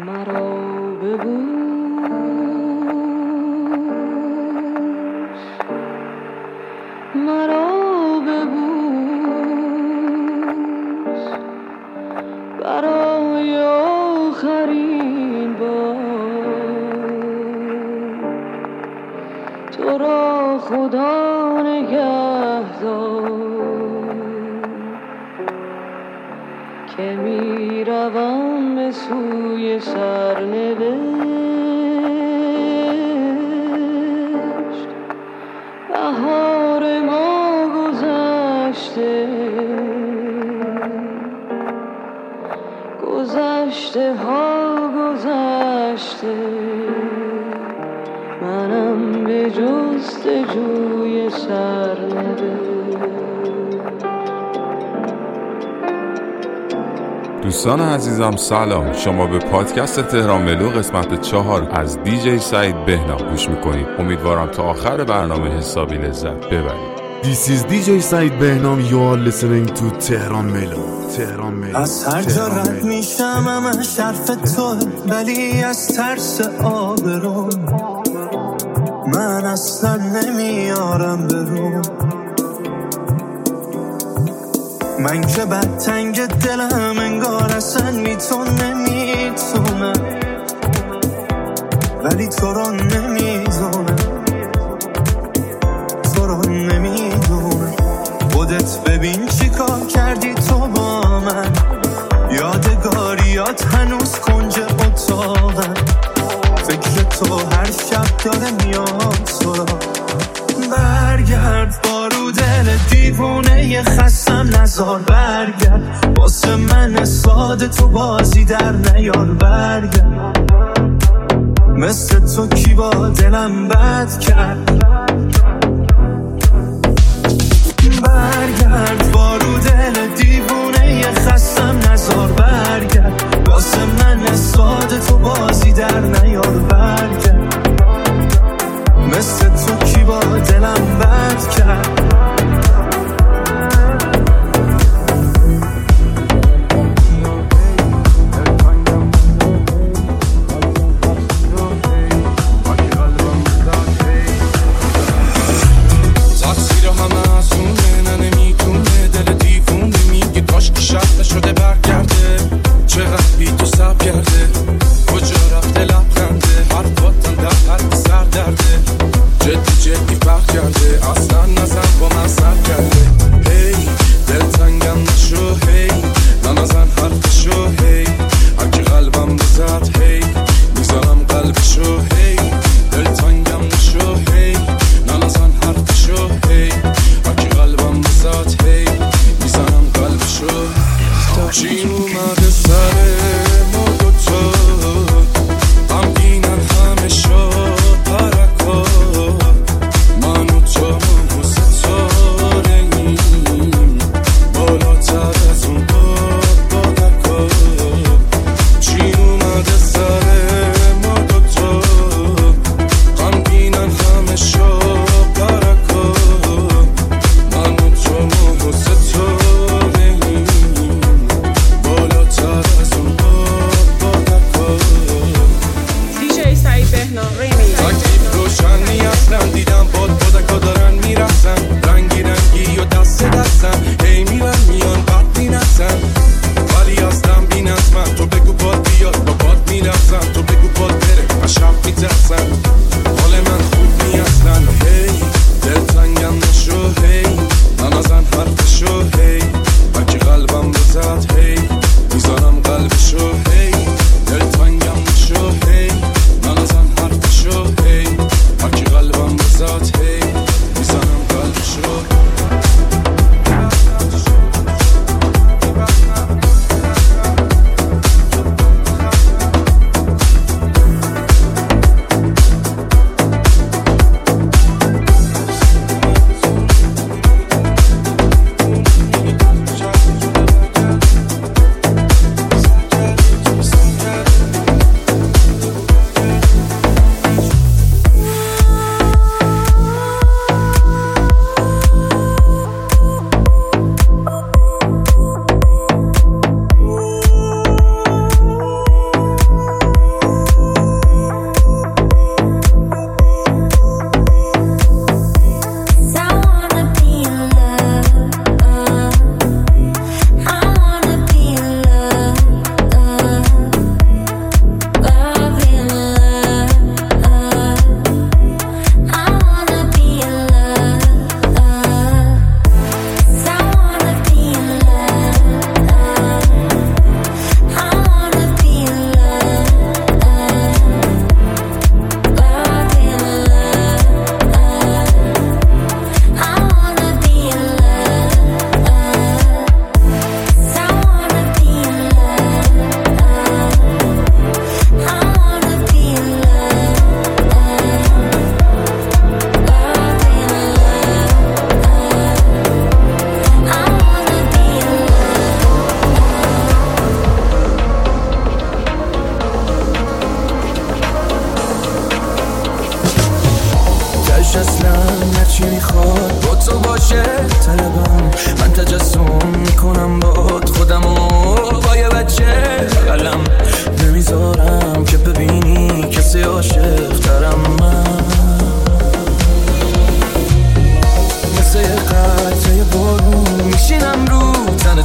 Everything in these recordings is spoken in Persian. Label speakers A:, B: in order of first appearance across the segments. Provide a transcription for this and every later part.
A: مرا ببوس، مرا ببوس برای آخرین بار. تو را خدا نگهدار که می روم به سوی سرنوشت. بهار ما گذشته، گذشته ها گذشته، منم به جستجوی سرنوشت.
B: دوستان عزیزم سلام، شما به پادکست تهران ملو قسمت 4 از دیجی سعید بهنام گوش میکنید. امیدوارم تا آخر برنامه حسابی لذت ببرید.
C: This is DJ سعید بهنام. You are listening to تهران ملو. تهران ملو.
D: از هر جا رد میشم همش حرف تو، ولی از ترس آبرو من اصلا نمیارم برو. من که بد تنگ دلم انگار اصلا نمیتونم، ولی تو رو نمیدونم، تو رو نمیدونم. خودت ببین چی کار کردی تو با من، یادگاریات هنوز کنج اتاقم، فکر تو هر شب داره میاد تو را. برگرد بارو دل دیوونه خستم نزار، برگرد واسه من ساده تو بازی در نیار. برگرد مثل تو کی با دلم بد کرد. برگرد بارو دل دیوونه خستم نزار، برگرد واسه من ساده تو بازی در نیار. برگرد مثل تو کی با دلم بد کرد.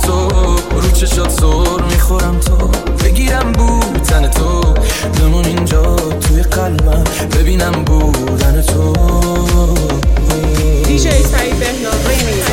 D: تو، رو چشات زور میخورم تو، بگیرم بودن تو، بمون اینجا توی قلبم، ببینم بودن تو.
E: دیجی سعید بهنام ریمیکس.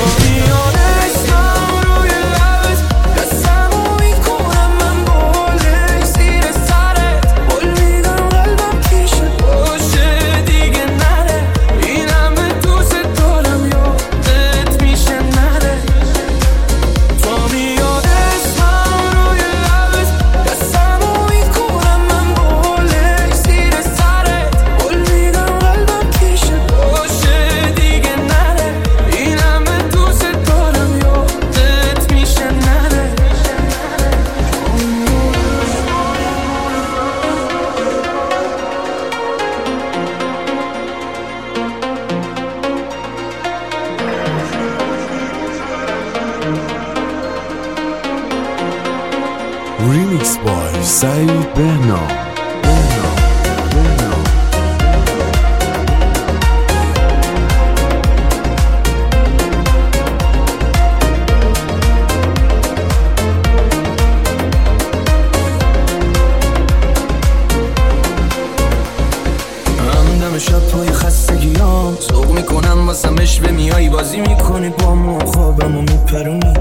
C: Remix by سعید بهنام.
D: شب پای خستگیام سوق میکنم واسم اشوه میایی بازی میکنی با مو خوابمو میپرونی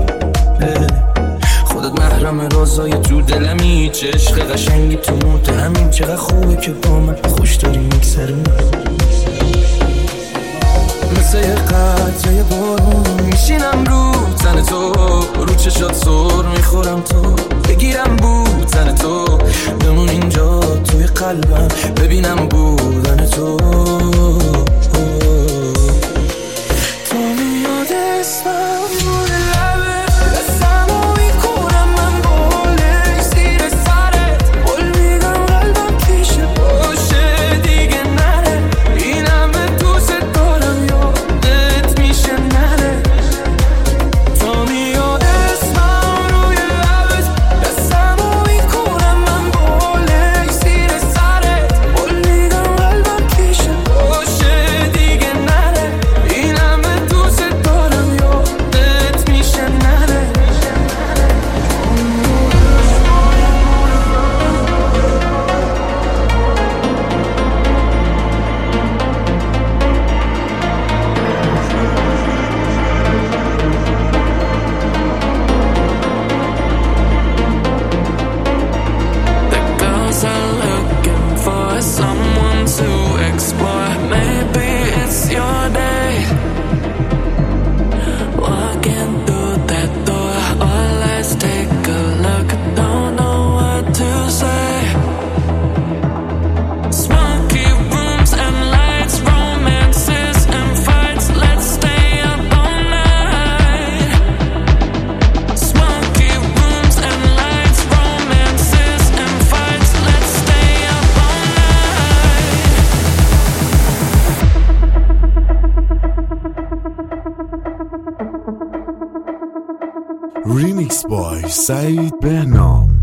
D: خودت محرم رازای تو دلمی چه عشق قشنگی تو موت همین چقدر خوبه که با من خوش داری میگذرونی مثل یه قطره بارون میشینم رو تن تو رو چشات زور میخورم تو بگیرم بودن تو بمون اینجا توی قلبم ببینم بودن تو تو میاد اسمم مون لبه دستمو میکنم من باله زیر سرت بول میدم قلبم پیش باشه دیگه نره اینم به دوست دارم یادت میشه نره تو میاد اسمم روی لبت دستمو میکنم من باله زیر سرت بول میدم قلبم پیش باشه دیگه نره اینم به دوست دارم یادت میشه نره
F: The girls are looking for someone to explore. Maybe it's your day. Walking through that door, or let's take a look. Don't know what to say. Smoky rooms and lights, romances and fights. Let's stay up all night. Smoky rooms and lights, romances and fights. Let's stay up all night.
C: Remix by سعید بهنام.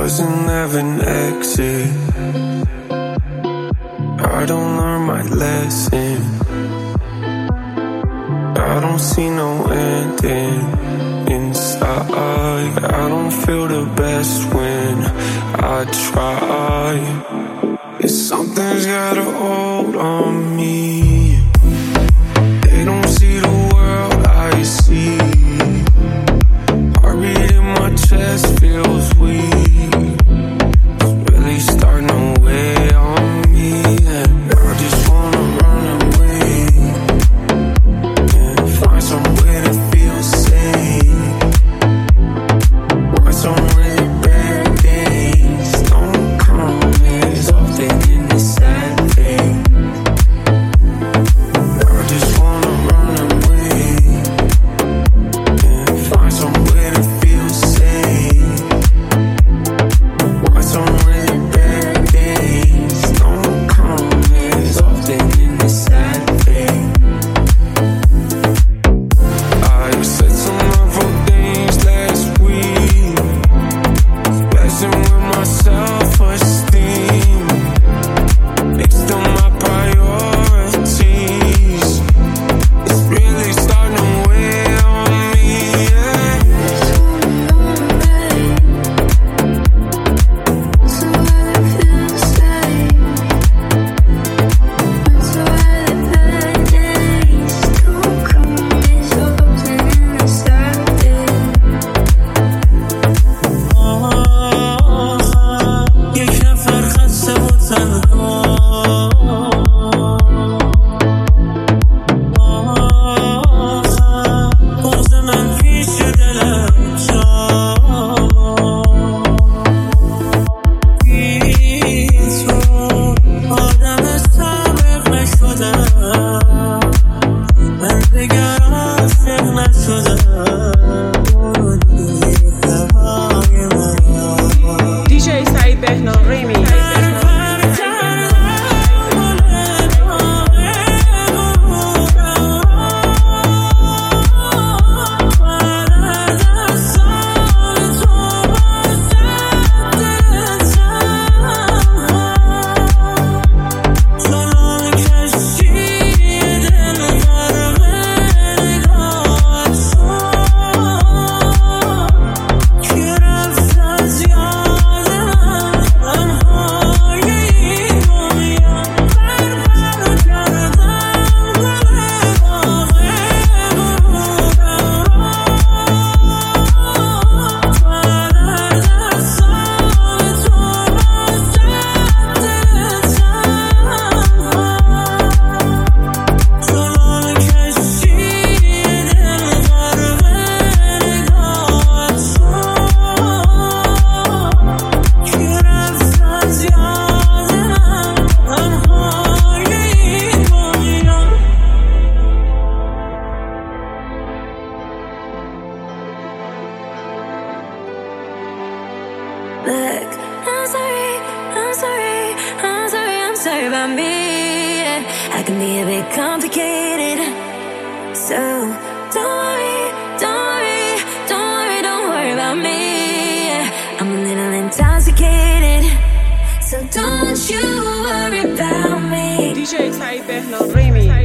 G: doesn't have an exit. I don't learn my lesson. I don't see no ending inside. I don't feel the best when I try. If something's got a hold on me, they don't see the world I see. Heartbeat in my chest feels weak. It's really starting to weigh on me, and I just wanna run away and find somewhere to feel safe. Why so many bad days don't come as often in the sad thing. I just wanna run away and find somewhere to feel safe. Why so many bad days don't come as often in the sad thing. I said some awful things last week, messing with my self-esteem. Based on my priorities, it's really starting to weigh on me, yeah.
D: یک نفر خسته و تنها، بغض من پیش دلم جا. بی تو آدم سابق نشدم، من دیگر عاشق نشدم.
E: DJ Said Behna Remix.
H: Look, I'm sorry, I'm sorry, I'm sorry, I'm sorry about me. I can be a bit complicated. So don't worry, don't worry, don't worry, don't worry about me. I'm a little intoxicated, so don't you worry about me.
E: DJ Said Behna Remix.